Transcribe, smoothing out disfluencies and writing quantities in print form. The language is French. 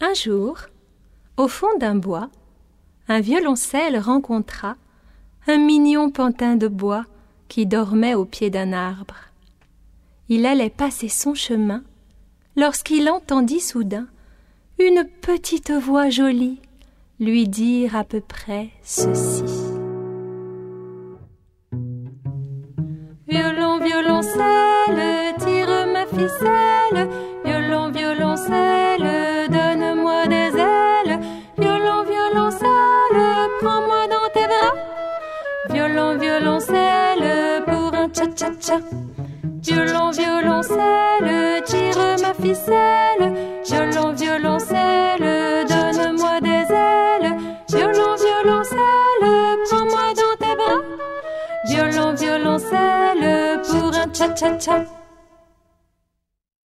Un jour, au fond d'un bois, un violoncelle rencontra un mignon pantin de bois qui dormait au pied d'un arbre. Il allait passer son chemin lorsqu'il entendit soudain une petite voix jolie lui dire à peu près ceci. Violon, violoncelle, tire ma ficelle. Violon, violoncelle, donne-moi des ailes. Violon, violoncelle, prends-moi dans tes bras. Violon, violoncelle, pour un cha-cha-cha. Violon, violoncelle, tire ma ficelle. Violon, violoncelle, donne-moi des ailes. Violon, violoncelle, prends-moi dans tes bras. Violon, violoncelle, pour un cha-cha-cha.